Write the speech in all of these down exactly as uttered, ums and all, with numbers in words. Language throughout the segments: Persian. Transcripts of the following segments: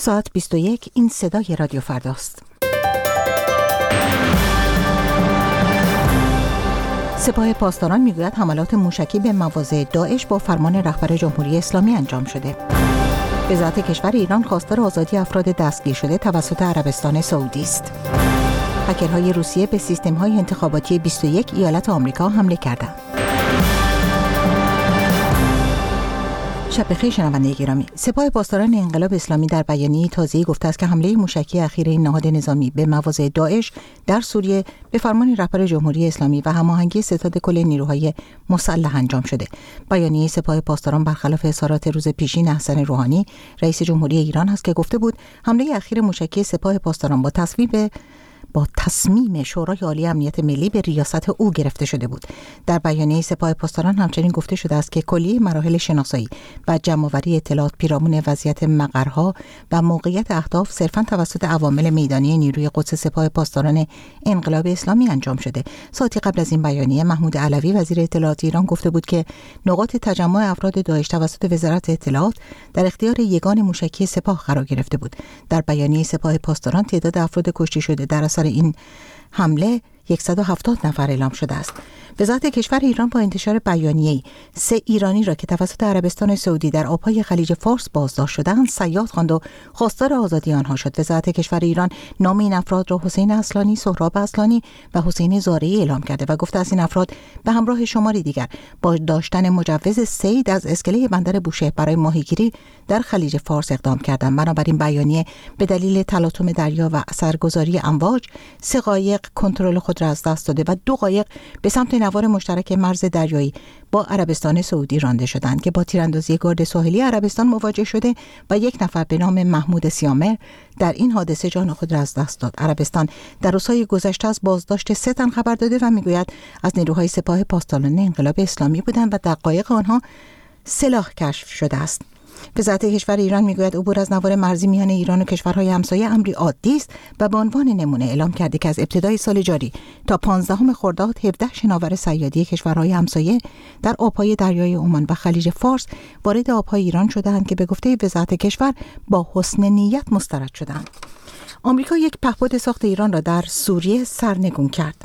ساعت بیست و یک، این صدای رادیو فرداست. سپاه پاسداران میگوید حملات موشکی به مواضع داعش با فرمان رهبر جمهوری اسلامی انجام شده. وزارت کشور ایران خواستار آزادی افراد دستگیر شده توسط عربستان سعودی است. هکرهای روسیه به سیستم‌های انتخاباتی بیست و یک ایالت آمریکا حمله کردند. شب بخیر شنونده گرامی. سپاه پاسداران انقلاب اسلامی در بیانیه تازه‌ای گفته است که حمله موشکی اخیر این نهاد نظامی به مواضع داعش در سوریه به فرمان رهبر جمهوری اسلامی و هماهنگی ستاد کل نیروهای مسلح انجام شده. بیانیه سپاه پاسداران برخلاف اظهارات روز پیشین حسن روحانی رئیس جمهوری ایران است که گفته بود حمله اخیر موشکی سپاه پاسداران با تصویب با تصمیم شورای عالی امنیت ملی به ریاست او گرفته شده بود. در بیانیه سپاه پاسداران همچنین گفته شده است که کلیه مراحل شناسایی و جمع‌آوری اطلاعات پیرامون وضعیت مقرها و موقعیت اهداف صرفاً توسط عوامل میدانی نیروی قدس سپاه پاسداران انقلاب اسلامی انجام شده. ساعتی قبل از این بیانیه محمود علوی وزیر اطلاعات ایران گفته بود که نقاط تجمع افراد داعش توسط وزارت اطلاعات در اختیار یگان موشکی سپاه قرار گرفته بود. در بیانیه سپاه پاسداران تعداد افراد کشته شده در اثر این حمله صد و هفتاد نفر اعلام شده است. وزارت کشور ایران با انتشار بیانیه‌ای سه ایرانی را که توسط عربستان سعودی در آبهای خلیج فارس بازداشت شدند صیاد خواند و خواستار آزادی آنها شد. وزارت کشور ایران نام این افراد را حسین اصلانی، سهراب اصلانی و حسین زارعی اعلام کرده و گفته از این افراد به همراه شماری دیگر با داشتن مجوز صید از اسکله بندر بوشهر برای ماهیگیری در خلیج فارس اقدام کردند. بنابراین بیانیه به دلیل تلاطم دریا و اثرگذاری امواج سه قایق کنترل خود را از دست داده و دو قایق به سمت نوار مشترک مرز دریایی با عربستان سعودی رانده شدند که با تیراندازی گارد ساحلی عربستان مواجه شده و یک نفر به نام محمود سیامر در این حادثه جان خود را از دست داد. عربستان در روزهای گذشته از بازداشت سه تن خبر داده و میگوید از نیروهای سپاه پاسداران انقلاب اسلامی بودند و در قایق آنها سلاح کشف شده است. وزارت کشور ایران میگوید عبور از نوار مرزی میان ایران و کشورهای همسایه امری عادی است و به عنوان نمونه اعلام کرده که از ابتدای سال جاری تا پانزدهم خرداد هفده شناور صیادی کشورهای همسایه در آبهای دریای عمان و خلیج فارس وارد آبهای ایران شدند که به گفته وزارت کشور با حسن نیت مسترد شدند. آمریکا یک پهپاد ساخت ایران را در سوریه سرنگون کرد.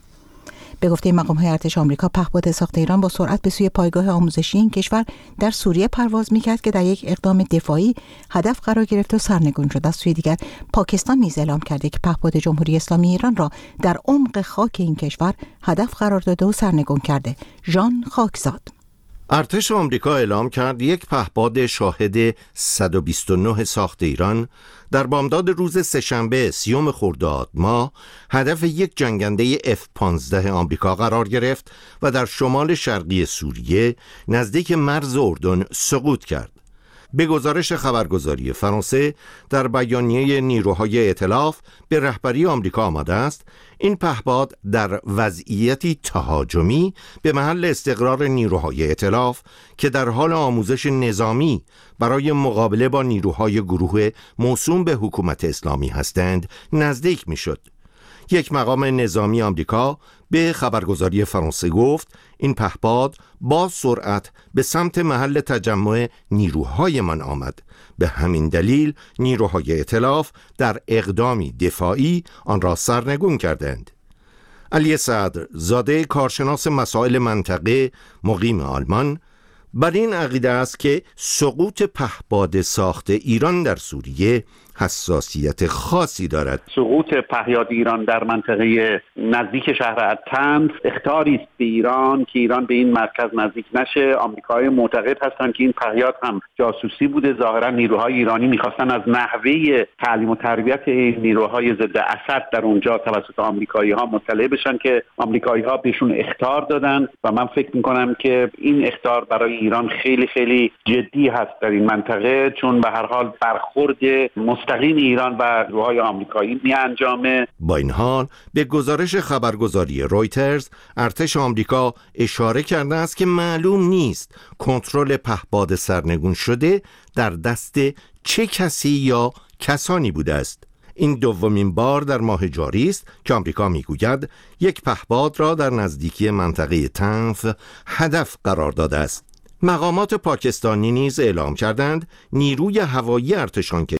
به گفته مقام‌های ارتش آمریکا پهپاد ساخت ایران با سرعت به سوی پایگاه آموزشی این کشور در سوریه پرواز می‌کرد که در یک اقدام دفاعی هدف قرار گرفت و سرنگون شد. از سوی دیگر پاکستان نیز اعلام کرده که پهپاد جمهوری اسلامی ایران را در عمق خاک این کشور هدف قرار داده و سرنگون کرده. ژان خاکزاد. ارتش آمریکا اعلام کرد یک پهپاد شاهد صد و بیست و نه ساخت ایران در بامداد روز سه‌شنبه سیوم خرداد ماه هدف یک جنگنده اف پانزده آمریکا قرار گرفت و در شمال شرقی سوریه نزدیک مرز اردن سقوط کرد. به گزارش خبرگزاری فرانسه در بیانیه نیروهای ائتلاف به رهبری آمریکا آمده است این پهپاد در وضعیتی تهاجمی به محل استقرار نیروهای ائتلاف که در حال آموزش نظامی برای مقابله با نیروهای گروه موسوم به حکومت اسلامی هستند نزدیک می‌شد. یک مقام نظامی آمریکا به خبرگزاری فرانسه گفت این پهپاد با سرعت به سمت محل تجمع نیروهایمان آمد. به همین دلیل نیروهای ائتلاف در اقدامی دفاعی آن را سرنگون کردند. علی صدر زاده کارشناس مسائل منطقه مقیم آلمان بر این عقیده است که سقوط پهپاد ساخت ایران در سوریه حساسیت خاصی دارد. سقوط پهپاد ایران در منطقه نزدیک شهر التنز اخطاری است به ایران که ایران به این مرکز نزدیک نشه. آمریکایی‌ها معتقد هستند که این پهپاد هم جاسوسی بوده. ظاهرا نیروهای ایرانی می‌خواستن از نحوه تعلیم و تربیت نیروهای ضد اسد در اونجا توسط آمریکایی‌ها مطلع بشن که آمریکایی‌ها بهشون اخطار دادن و من فکر می‌کنم که این اخطار برای ایران خیلی خیلی جدی هست در این منطقه، چون به هر حال برخورد مستقیم ایران و نیروهای آمریکایی می انجامه. با این حال به گزارش خبرگزاری رویترز ارتش آمریکا اشاره کرده است که معلوم نیست کنترل پهپاد سرنگون شده در دست چه کسی یا کسانی بوده است. این دومین بار در ماه جاری است که آمریکا میگوید یک پهپاد را در نزدیکی منطقه تنف هدف قرار داده است. مقامات پاکستانی نیز اعلام کردند نیروی هوایی ارتش